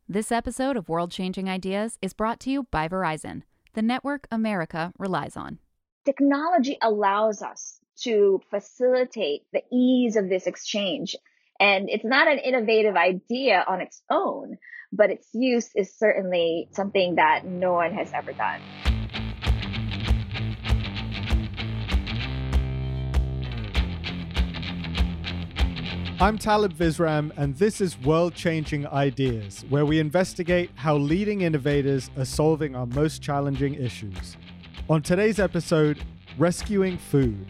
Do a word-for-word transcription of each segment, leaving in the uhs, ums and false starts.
This episode of World Changing Ideas is brought to you by Verizon, the network America relies on. Technology allows us to facilitate the ease of this exchange. And it's not an innovative idea on its own, but its use is certainly something that no one has ever done. I'm Talib Visram, and this is World Changing Ideas, where we investigate how leading innovators are solving our most challenging issues. On today's episode, rescuing food.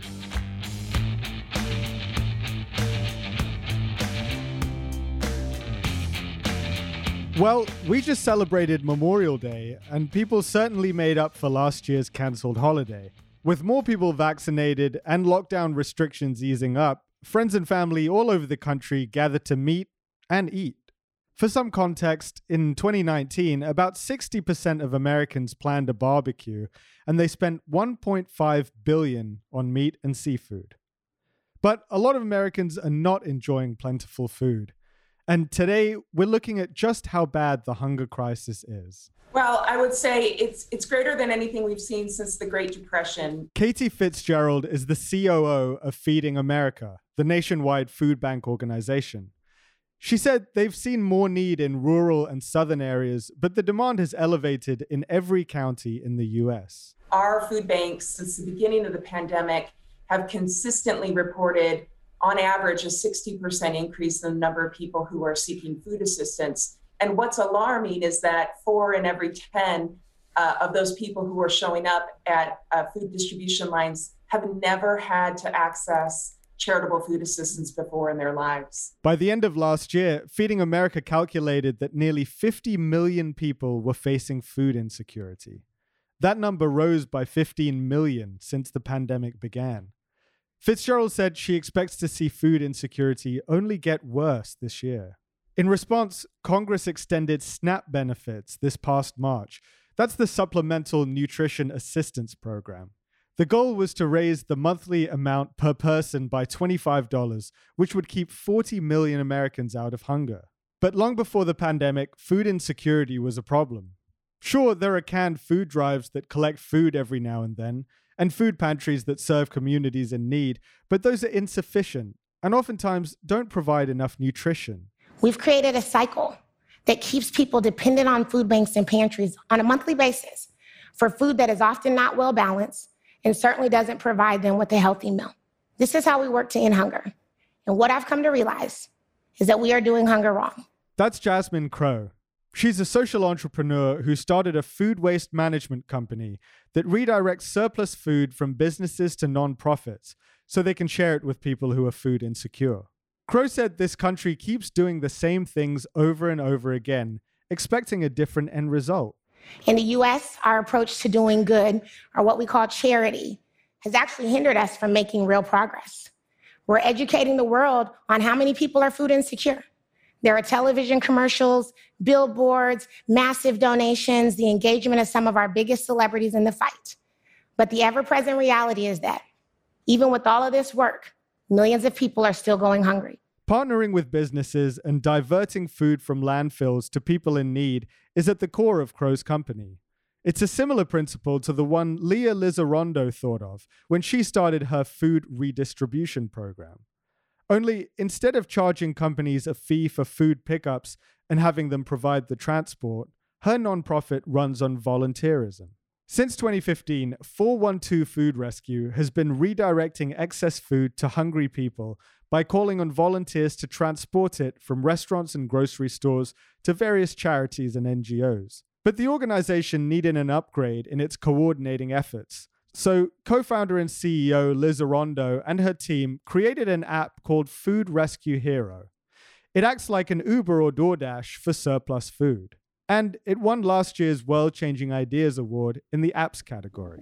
Well, we just celebrated Memorial Day, and people certainly made up for last year's cancelled holiday. With more people vaccinated and lockdown restrictions easing up, friends and family all over the country gathered to meet and eat. For some context, in twenty nineteen, about sixty percent of Americans planned a barbecue, and they spent one point five billion dollars on meat and seafood. But a lot of Americans are not enjoying plentiful food. And today, we're looking at just how bad the hunger crisis is. Well, I would say it's it's greater than anything we've seen since the Great Depression. Katie Fitzgerald is the C O O of Feeding America, the nationwide food bank organization. She said they've seen more need in rural and southern areas, but the demand has elevated in every county in the U S. Our food banks, since the beginning of the pandemic, have consistently reported, on average, a sixty percent increase in the number of people who are seeking food assistance. And what's alarming is that four in every ten uh, of those people who are showing up at uh, food distribution lines have never had to access charitable food assistance before in their lives. By the end of last year, Feeding America calculated that nearly fifty million people were facing food insecurity. That number rose by fifteen million since the pandemic began. Fitzgerald said she expects to see food insecurity only get worse this year. In response, Congress extended SNAP benefits this past March. That's the Supplemental Nutrition Assistance Program. The goal was to raise the monthly amount per person by twenty-five dollars, which would keep forty million Americans out of hunger. But long before the pandemic, food insecurity was a problem. Sure, there are canned food drives that collect food every now and then, and food pantries that serve communities in need, but those are insufficient and oftentimes don't provide enough nutrition. We've created a cycle that keeps people dependent on food banks and pantries on a monthly basis for food that is often not well balanced and certainly doesn't provide them with a healthy meal. This is how we work to end hunger. And what I've come to realize is that we are doing hunger wrong. That's Jasmine Crow. She's a social entrepreneur who started a food waste management company that redirects surplus food from businesses to nonprofits so they can share it with people who are food insecure. Crow said this country keeps doing the same things over and over again, expecting a different end result. In the U S, our approach to doing good, or what we call charity, has actually hindered us from making real progress. We're educating the world on how many people are food insecure. There are television commercials, billboards, massive donations, the engagement of some of our biggest celebrities in the fight. But the ever-present reality is that, even with all of this work, millions of people are still going hungry. Partnering with businesses and diverting food from landfills to people in need is at the core of Crow's company. It's a similar principle to the one Lea Lizarradondo thought of when she started her food redistribution program. Only instead of charging companies a fee for food pickups and having them provide the transport, her nonprofit runs on volunteerism. Since twenty fifteen, four one two Food Rescue has been redirecting excess food to hungry people by calling on volunteers to transport it from restaurants and grocery stores to various charities and N G Os. But the organization needed an upgrade in its coordinating efforts. So co-founder and C E O Lizarradondo and her team created an app called Food Rescue Hero. It acts like an Uber or DoorDash for surplus food. And it won last year's World Changing Ideas Award in the apps category.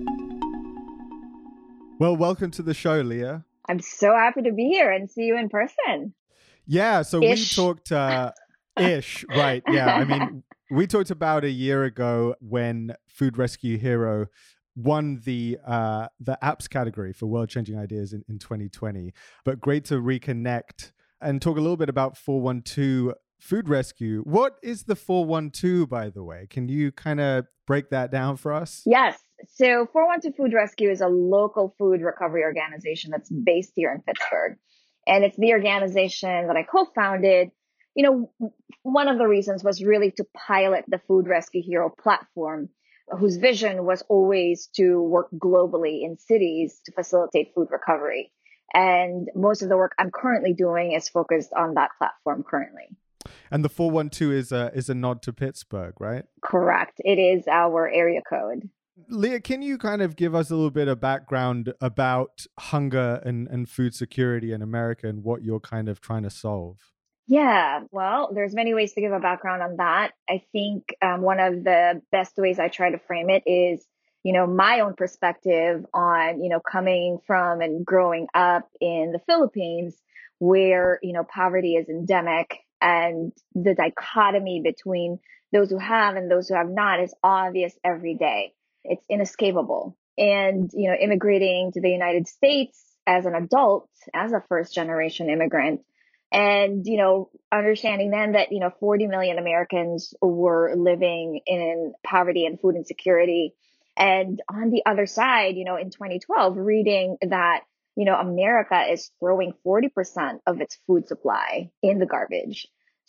Well, welcome to the show, Lea. I'm so happy to be here and see you in person. Yeah, so Ish. we talked uh, ish, right? Yeah, I mean, we talked about a year ago when Food Rescue Hero won the uh, the apps category for World Changing Ideas in, in twenty twenty. But great to reconnect and talk a little bit about four one two Food Rescue. What is the four one two, by the way? Can you kind of break that down for us? Yes. So four one two Food Rescue is a local food recovery organization that's based here in Pittsburgh. And it's the organization that I co-founded. You know, one of the reasons was really to pilot the Food Rescue Hero platform, whose vision was always to work globally in cities to facilitate food recovery. And most of the work I'm currently doing is focused on that platform currently. And the four one two is a, is a nod to Pittsburgh, right? Correct. It is our area code. Leah, can you kind of give us a little bit of background about hunger and, and food security in America and what you're kind of trying to solve? Yeah, well, there's many ways to give a background on that. I think um, one of the best ways I try to frame it is, you know, my own perspective on, you know, coming from and growing up in the Philippines, where, you know, poverty is endemic and the dichotomy between those who have and those who have not is obvious every day. It's inescapable. And, you know, immigrating to the United States as an adult, as a first generation immigrant, and, you know, understanding then that, you know, forty million Americans were living in poverty and food insecurity. And on the other side, you know, in twenty twelve, reading that, you know, America is throwing forty percent of its food supply in the garbage.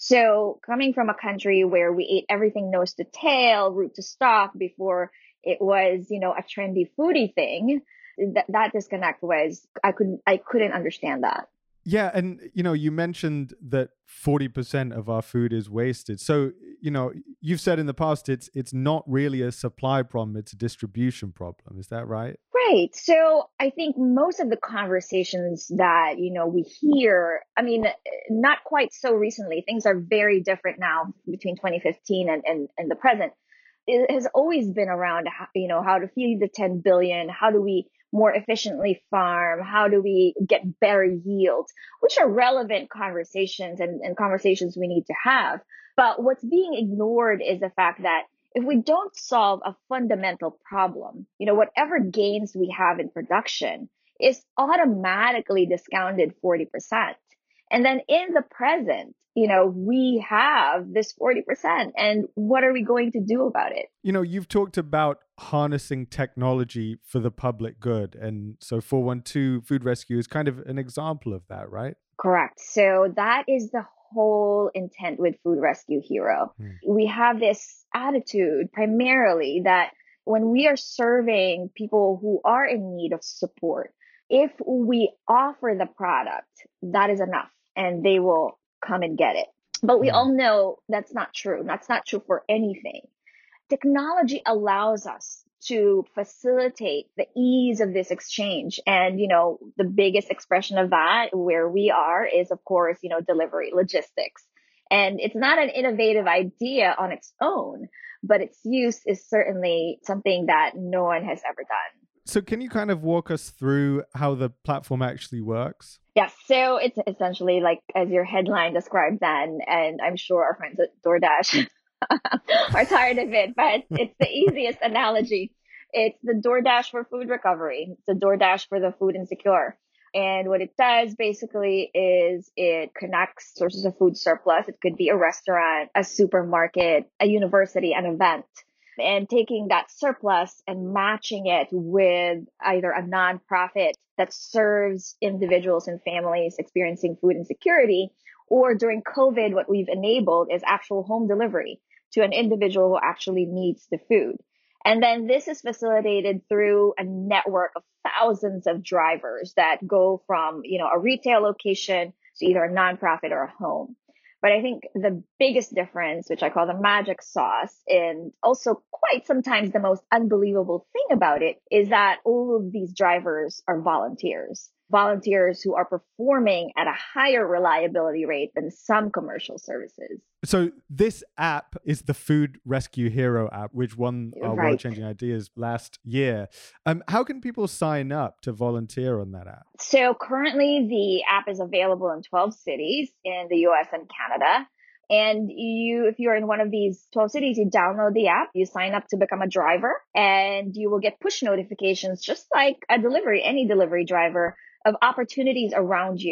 So coming from a country where we ate everything nose to tail, root to stalk before it was, you know, a trendy foodie thing, that, that disconnect was, I couldn't, I couldn't understand that. Yeah. And, you know, you mentioned that forty percent of our food is wasted. So, you know, you've said in the past, it's it's not really a supply problem, it's a distribution problem. Is that right? Right. So I think most of the conversations that, you know, we hear, I mean, not quite so recently, things are very different now between twenty fifteen and, and, and the present. It has always been around, you know, how to feed the ten billion, how do we more efficiently farm, how do we get better yields, which are relevant conversations and, and conversations we need to have. But what's being ignored is the fact that if we don't solve a fundamental problem, you know, whatever gains we have in production is automatically discounted forty percent. And then in the present, you know, we have this forty percent. And what are we going to do about it? You know, you've talked about harnessing technology for the public good. And so four one two Food Rescue is kind of an example of that, right? Correct. So that is the whole intent with Food Rescue Hero. Hmm. We have this attitude primarily that when we are serving people who are in need of support, if we offer the product, that is enough and they will come and get it. But we all know that's not true. That's not true for anything. Technology allows us to facilitate the ease of this exchange. And, you know, the biggest expression of that where we are is, of course, you know, delivery logistics. And it's not an innovative idea on its own, but its use is certainly something that no one has ever done. So can you kind of walk us through how the platform actually works? Yes. So it's essentially like as your headline described then, and I'm sure our friends at DoorDash are tired of it, but it's the easiest analogy. It's the DoorDash for food recovery. It's the DoorDash for the food insecure. And what it does basically is it connects sources of food surplus. It could be a restaurant, a supermarket, a university, an event. And taking that surplus and matching it with either a nonprofit that serves individuals and families experiencing food insecurity, or during COVID, what we've enabled is actual home delivery to an individual who actually needs the food. And then this is facilitated through a network of thousands of drivers that go from, you know, a retail location to either a nonprofit or a home. But I think the biggest difference, which I call the magic sauce, and also quite sometimes the most unbelievable thing about it, is that all of these drivers are volunteers. Volunteers who are performing at a higher reliability rate than some commercial services. So this app is the Food Rescue Hero app, which won our Right. World Changing Ideas last year. Um, how can people sign up to volunteer on that app? So currently the app is available in twelve cities in the U S and Canada. And you, if you're in one of these twelve cities, you download the app, you sign up to become a driver, and you will get push notifications, just like a delivery, any delivery driver, of opportunities around you.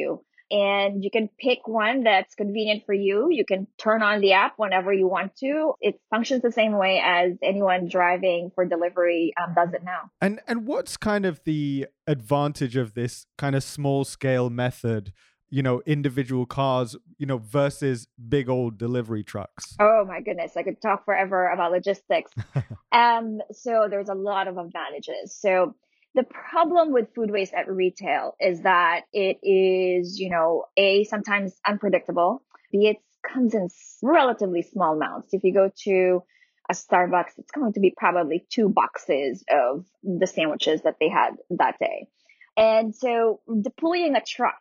and you can pick one that's convenient for you. You can turn on the app whenever you want to. It functions the same way as anyone driving for delivery um, does it now. And and what's kind of the advantage of this kind of small scale method, you know, individual cars, you know, versus big old delivery trucks? Oh my goodness, I could talk forever about logistics. um, so there's a lot of advantages. So the problem with food waste at retail is that it is, you know, A, sometimes unpredictable. B, it comes in relatively small amounts. If you go to a Starbucks, it's going to be probably two boxes of the sandwiches that they had that day. And so deploying a truck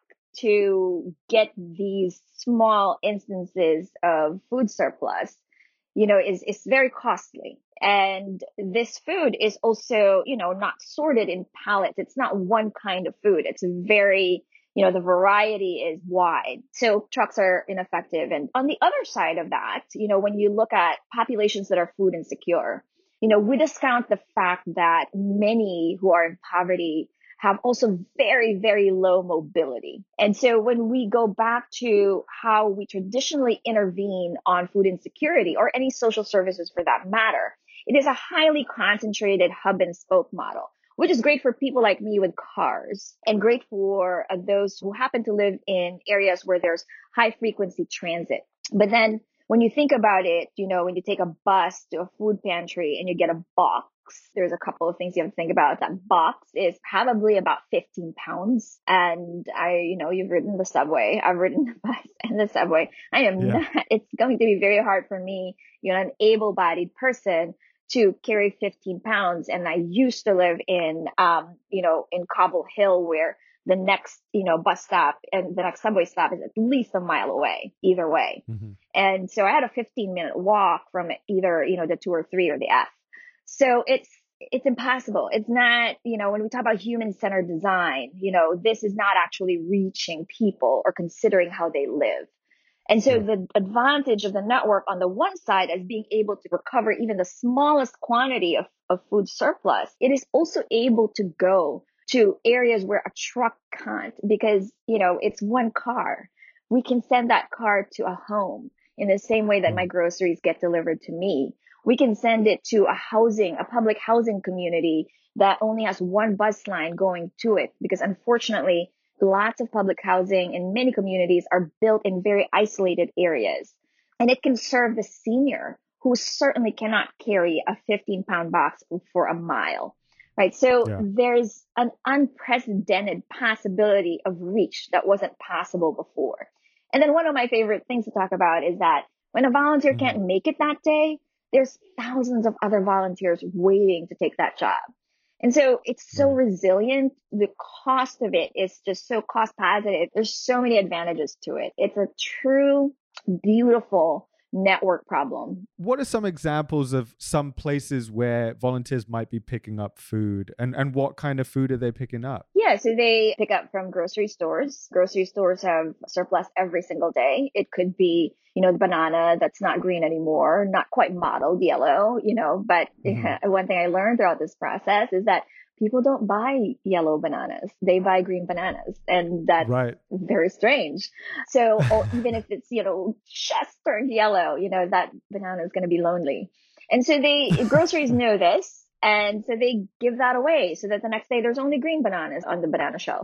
to get these small instances of food surplus, you know, is, is very costly. And this food is also, you know, not sorted in pallets. It's not one kind of food. It's very, you know, the variety is wide. So trucks are ineffective. And on the other side of that, you know, when you look at populations that are food insecure, you know, we discount the fact that many who are in poverty have also very, very low mobility. And so when we go back to how we traditionally intervene on food insecurity, or any social services for that matter, it is a highly concentrated hub and spoke model, which is great for people like me with cars and great for uh, those who happen to live in areas where there's high frequency transit. But then when you think about it, you know, when you take a bus to a food pantry and you get a box, there's a couple of things you have to think about. That box is probably about fifteen pounds. And I, you know, you've ridden the subway. I've ridden the bus and the subway. I am Yeah. not, it's going to be very hard for me, you know, an able-bodied person to carry fifteen pounds. And I used to live in, um, you know, in Cobble Hill, where the next, you know, bus stop and the next subway stop is at least a mile away, either way. Mm-hmm. And so I had a fifteen minute walk from either, you know, the two or three or the F. So it's, it's impossible. It's not, you know, when we talk about human centered design, you know, this is not actually reaching people or considering how they live. And so the advantage of the network on the one side is being able to recover even the smallest quantity of, of food surplus. It is also able to go to areas where a truck can't, because, you know, it's one car. We can send that car to a home in the same way that my groceries get delivered to me. We can send it to a housing, a public housing community that only has one bus line going to it, because unfortunately, lots of public housing in many communities are built in very isolated areas. And it can serve the senior who certainly cannot carry a fifteen pound box for a mile, right? So Yeah. there's an unprecedented possibility of reach that wasn't possible before. And then one of my favorite things to talk about is that when a volunteer Mhm. can't make it that day, there's thousands of other volunteers waiting to take that job. And so it's so Right. resilient. The cost of it is just so cost positive. There's so many advantages to it. It's a true, beautiful network problem. What are some examples of some places where volunteers might be picking up food, and, and what kind of food are they picking up? Yeah, so they pick up from grocery stores. Grocery stores have surplus every single day. It could be, you know, the banana that's not green anymore, not quite mottled yellow, you know, but Mhm. one thing I learned throughout this process is that people don't buy yellow bananas. They buy green bananas. And that's Right. very strange. So or even if it's, you know, just turned yellow, you know, that banana is going to be lonely. And so they, groceries know this. And so they give that away so that the next day there's only green bananas on the banana shelf.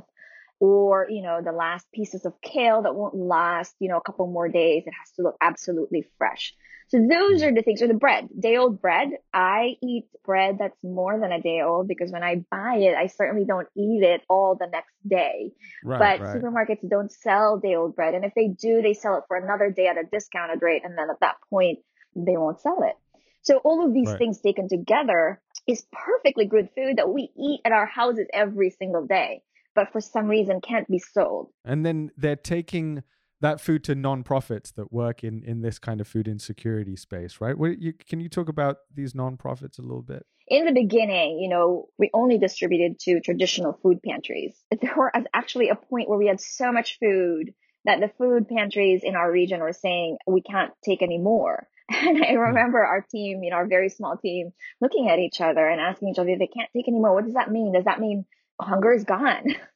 Or, you know, the last pieces of kale that won't last, you know, a couple more days. It has to look absolutely fresh. So those are the things. Or the bread, day old bread. I eat bread that's more than a day old, because when I buy it, I certainly don't eat it all the next day. Right. But right. supermarkets don't sell day old bread. And if they do, they sell it for another day at a discounted rate. And then at that point, they won't sell it. So all of these Right. things taken together is perfectly good food that we eat at our houses every single day, but for some reason can't be sold. And then they're taking that food to nonprofits that work in, in this kind of food insecurity space, right? What, you, can you talk about these nonprofits a little bit? In the beginning, you know, we only distributed to traditional food pantries. There was actually a point where we had so much food that the food pantries in our region were saying, we can't take any more. And I remember our team, you know, our very small team, looking at each other and asking each other, if they can't take any more, what does that mean? Does that mean hunger is gone?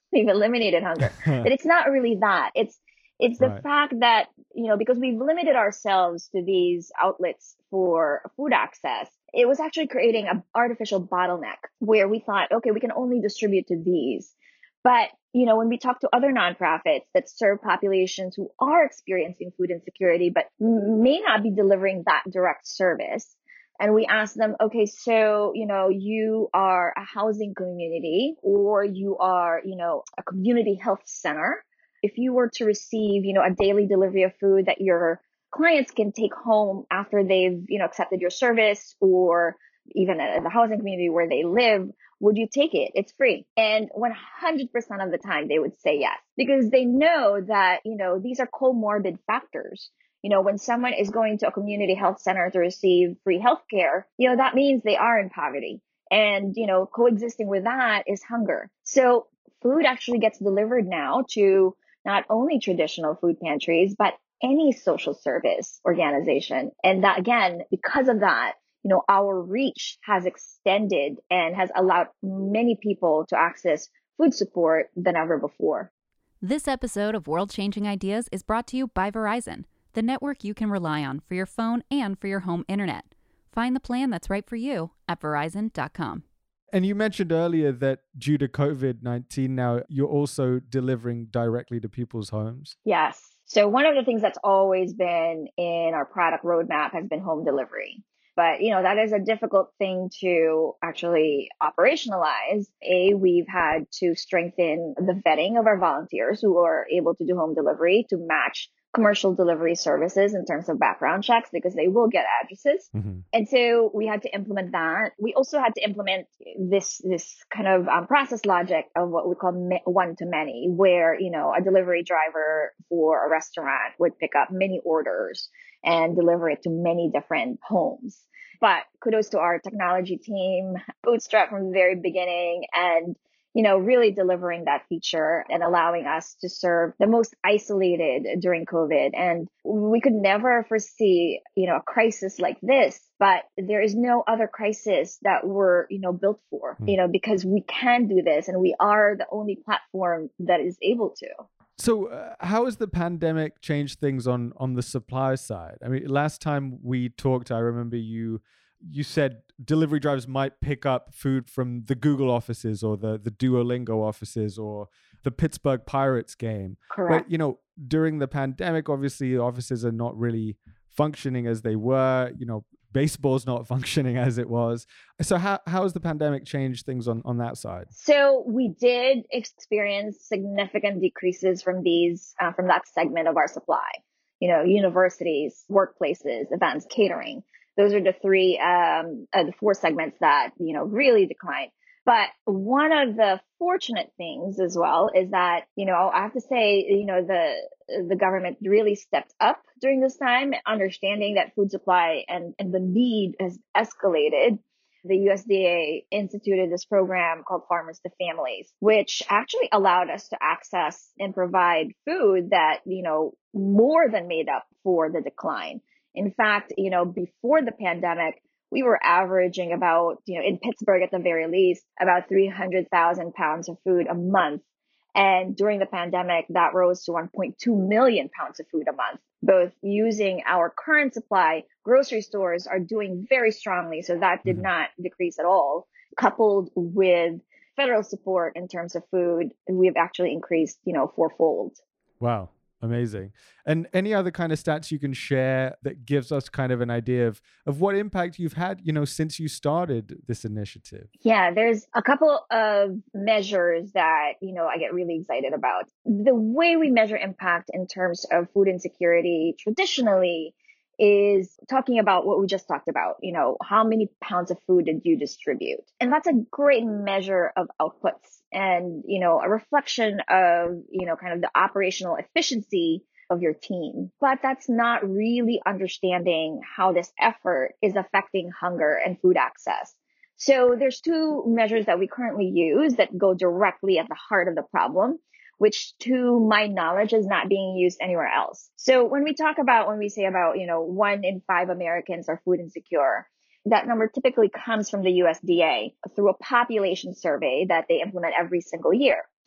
we've eliminated hunger. But it's not really that. It's it's the Right. fact that, you know, because we've limited ourselves to these outlets for food access, it was actually creating an artificial bottleneck where we thought, okay, we can only distribute to these. But, you know, when we talk to other nonprofits that serve populations who are experiencing food insecurity, but may not be delivering that direct service, and we ask them, okay, so, you know, you are a housing community or you are, you know, a community health center. If you were to receive, you know, a daily delivery of food that your clients can take home after they've, you know, accepted your service, or even at the housing community where they live, would you take it? It's free. And one hundred percent of the time they would say yes, because they know that, you know, these are comorbid factors. You know, when someone is going to a community health center to receive free healthcare, you know, that means they are in poverty. And, you know, coexisting with that is hunger. So food actually gets delivered now to not only traditional food pantries, but any social service organization. And that, again, because of that, you know, our reach has extended and has allowed many people to access food support than ever before. This episode of World Changing Ideas is brought to you by Verizon, the network you can rely on for your phone and for your home internet. Find the plan that's right for you at verizon dot com. And you mentioned earlier that due to COVID nineteen now, you're also delivering directly to people's homes. Yes. So one of the things that's always been in our product roadmap has been home delivery. But, you know, that is a difficult thing to actually operationalize. A, we've had to strengthen the vetting of our volunteers who are able to do home delivery to match commercial delivery services in terms of background checks, because they will get addresses. Mm-hmm. And so we had to implement that. We also had to implement this, this kind of um, process logic of what we call one to many, where, you know, a delivery driver for a restaurant would pick up many orders and deliver it to many different homes. But kudos to our technology team, bootstrap from the very beginning, and you know, really delivering that feature and allowing us to serve the most isolated during COVID. And we could never foresee, you know, a crisis like this, but there is no other crisis that we're, you know, built for, mm. you know, because we can do this and we are the only platform that is able to. So uh, how has the pandemic changed things on, on the supply side? I mean, last time we talked, I remember you you said delivery drivers might pick up food from the Google offices or the, the Duolingo offices or the Pittsburgh Pirates game. Correct. But, you know, during the pandemic, obviously, offices are not really functioning as they were. You know, baseball's not functioning as it was. So how, how has the pandemic changed things on, on that side? So we did experience significant decreases from these, uh, from that segment of our supply. You know, universities, workplaces, events, catering. Those are the three, um, uh, the four segments that, you know, really declined. But one of the fortunate things as well is that, you know, I have to say, you know, the the government really stepped up during this time, understanding that food supply and, and the need has escalated. The U S D A instituted this program called Farmers to Families, which actually allowed us to access and provide food that, you know, more than made up for the decline. In fact, you know, before the pandemic, we were averaging about, you know, in Pittsburgh at the very least, about three hundred thousand pounds of food a month. And during the pandemic, that rose to one point two million pounds of food a month. Both using our current supply, grocery stores are doing very strongly. So that did mm-hmm. not decrease at all. Coupled with federal support in terms of food, we've actually increased, you know, fourfold. Wow. Amazing. And any other kind of stats you can share that gives us kind of an idea of, of what impact you've had, you know, since you started this initiative? Yeah, there's a couple of measures that, you know, I get really excited about. The way we measure impact in terms of food insecurity traditionally is talking about what we just talked about, you know, how many pounds of food did you distribute? And that's a great measure of outputs and, you know, a reflection of, you know, kind of the operational efficiency of your team. But that's not really understanding how this effort is affecting hunger and food access. So there's two measures that we currently use that go directly at the heart of the problem, which to my knowledge is not being used anywhere else. So when we talk about, when we say about, you know, one in five Americans are food insecure, that number typically comes from the U S D A through a population survey that they implement every single year.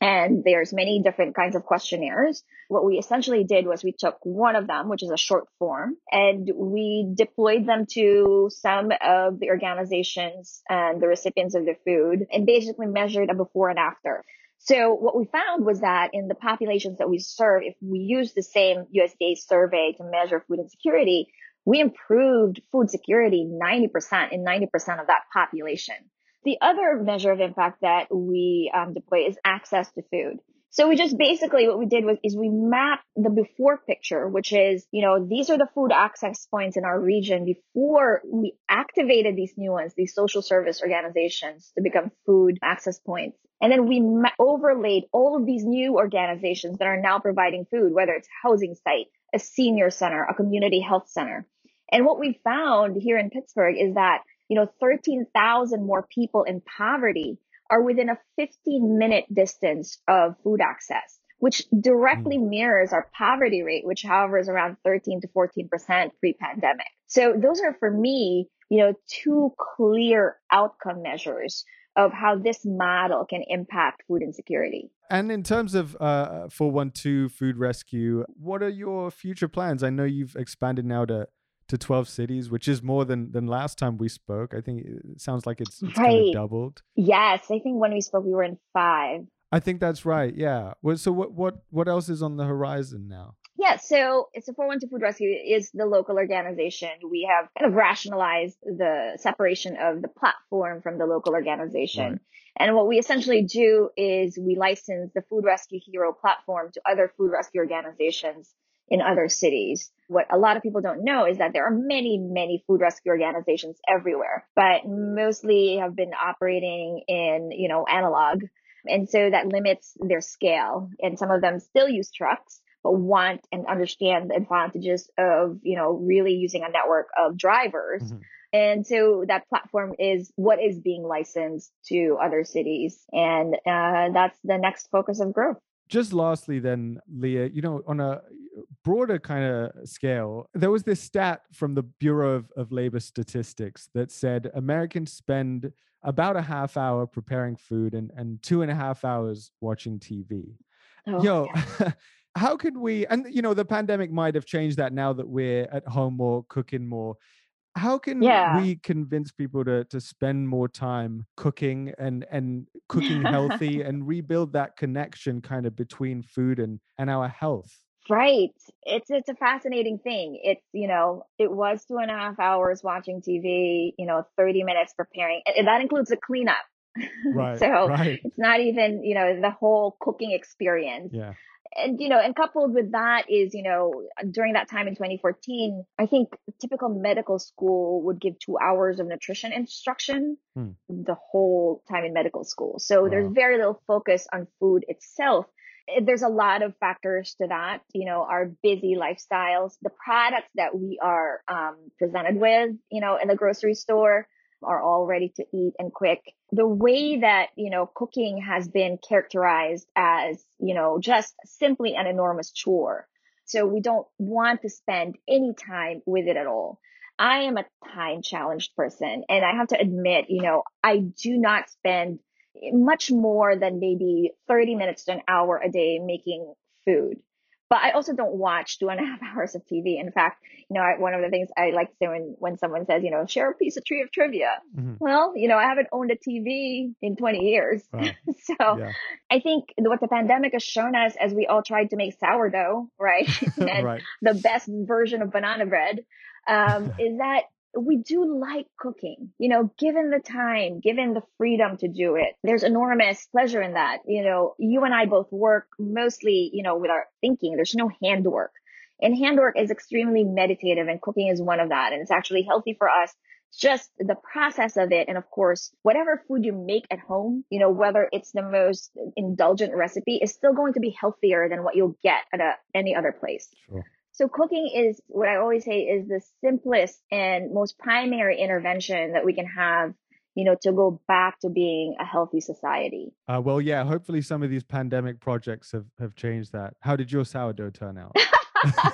And there's many different kinds of questionnaires. What we essentially did was we took one of them, which is a short form, and we deployed them to some of the organizations and the recipients of the food and basically measured a before and after. So what we found was that in the populations that we serve, if we use the same U S D A survey to measure food insecurity, we improved food security ninety percent in ninety percent of that population. The other measure of impact that we um, deploy is access to food. So we just basically what we did was is we mapped the before picture, which is, you know, these are the food access points in our region before we activated these new ones, these social service organizations to become food access points. And then we ma- overlaid all of these new organizations that are now providing food, whether it's a housing site, a senior center, a community health center. And what we found here in Pittsburgh is that you know, thirteen thousand more people in poverty are within a fifteen minute distance of food access, which directly mm. mirrors our poverty rate, which however is around thirteen to fourteen percent pre-pandemic. So those are for me, you know, two clear outcome measures of how this model can impact food insecurity. And in terms of uh, four one two Food Rescue, what are your future plans? I know you've expanded now to to twelve cities, which is more than than last time we spoke. I think it sounds like it's, it's right. kind of doubled. Yes, I think when we spoke, we were in five. I think that's right. Yeah. Well, so what what what else is on the horizon now? Yeah, so it's a four one two Food Rescue is the local organization. We have kind of rationalized the separation of the platform from the local organization. Right. And what we essentially do is we license the Food Rescue Hero platform to other food rescue organizations in other cities. What a lot of people don't know is that there are many, many food rescue organizations everywhere, but mostly have been operating in, you know, analog. And so that limits their scale. And some of them still use trucks, but want and understand the advantages of, you know, really using a network of drivers. Mm-hmm. And so that platform is what is being licensed to other cities. And uh, that's the next focus of growth. Just lastly then, Leah, you know, on a broader kind of scale, there was this stat from the Bureau of, of Labor Statistics that said Americans spend about a half hour preparing food and, and two and a half hours watching T V. Oh, Yo, yeah. How could we, and you know, the pandemic might have changed that now that we're at home more, cooking more. How can yeah. we convince people to to spend more time cooking and, and cooking healthy and rebuild that connection kind of between food and, and our health? Right. It's it's a fascinating thing. It's, you know, it was two and a half hours watching T V, you know, thirty minutes preparing. And that includes the cleanup. Right. so right. It's not even, you know, the whole cooking experience. Yeah. And, you know, and coupled with that is, you know, during that time in twenty fourteen, I think typical medical school would give two hours of nutrition instruction hmm. the whole time in medical school. So wow. There's very little focus on food itself. There's a lot of factors to that, you know, our busy lifestyles, the products that we are um, presented with, you know, in the grocery store are all ready to eat and quick. The way that, you know, cooking has been characterized as, you know, just simply an enormous chore. So we don't want to spend any time with it at all. I am a time challenged person, and I have to admit, you know, I do not spend much more than maybe thirty minutes to an hour a day making food. But I also don't watch two and a half hours of T V. In fact, you know, I, one of the things I like to say when, when someone says, you know, share a piece of tree of trivia. Mm-hmm. Well, you know, I haven't owned a T V in twenty years. Wow. so yeah. I think what the pandemic has shown us as we all tried to make sourdough, right? and right. the best version of banana bread um, is that we do like cooking, you know, given the time, given the freedom to do it. There's enormous pleasure in that. You know, you and I both work mostly, you know, with our thinking. There's no handwork. And handwork is extremely meditative, and cooking is one of that. And it's actually healthy for us. Just the process of it. And of course, whatever food you make at home, you know, whether it's the most indulgent recipe, is still going to be healthier than what you'll get at a, any other place. Sure. So cooking is what I always say is the simplest and most primary intervention that we can have, you know, to go back to being a healthy society. Uh, well, yeah, hopefully some of these pandemic projects have, have changed that. How did your sourdough turn out?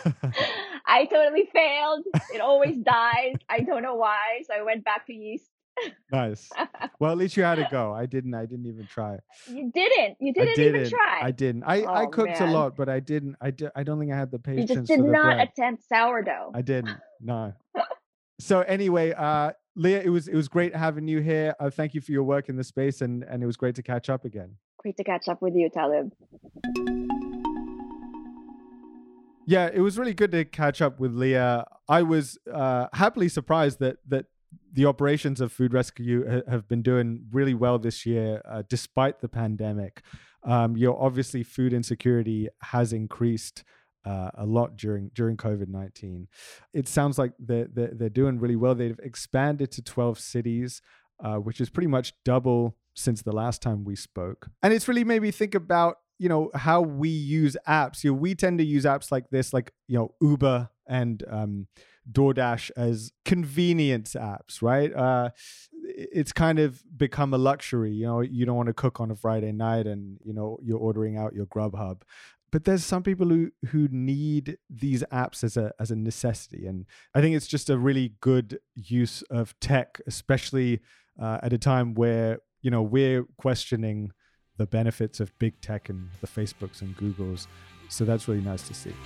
I totally failed. It always dies. I don't know why. So I went back to yeast. Nice. Well, at least you had a go. I didn't. I didn't even try. You didn't. You didn't, I didn't even try. I didn't. I, oh, I cooked man. a lot, but I didn't. I, di- I don't think I had the patience. You just did for the not bread. attempt sourdough. I didn't. No. So anyway, uh, Leah, it was it was great having you here. Uh, thank you for your work in the space, and and it was great to catch up again. Great to catch up with you, Talib. Yeah, it was really good to catch up with Leah. I was uh, happily surprised that that the operations of Food Rescue ha- have been doing really well this year, uh, despite the pandemic. Um, you know, obviously, food insecurity has increased uh, a lot during during COVID nineteen. It sounds like they're, they're they're doing really well. They've expanded to twelve cities, uh, which is pretty much double since the last time we spoke. And it's really made me think about, you know, how we use apps. You know, we tend to use apps like this, like, you know, Uber and um, DoorDash as convenience apps, right? Uh, it's kind of become a luxury. You know, you don't want to cook on a Friday night and, you know, you're ordering out your Grubhub. But there's some people who who need these apps as a as a necessity. And I think it's just a really good use of tech, especially uh, at a time where, you know, we're questioning the benefits of big tech and the Facebooks and Googles. So that's really nice to see.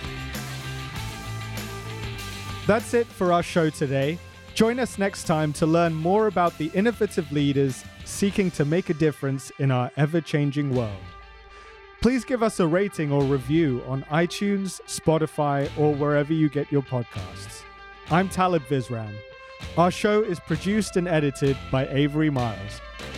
That's it for our show today. Join us next time to learn more about the innovative leaders seeking to make a difference in our ever-changing world. Please give us a rating or review on iTunes, Spotify, or wherever you get your podcasts. I'm Talib Visram. Our show is produced and edited by Avery Miles.